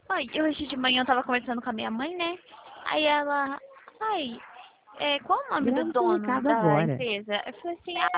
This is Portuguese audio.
Oi, hoje de manhã eu tava conversando com a minha mãe, né? Aí ela, ai, qual o nome do Grave seu dono recado da agora. empresa? Eu falei assim,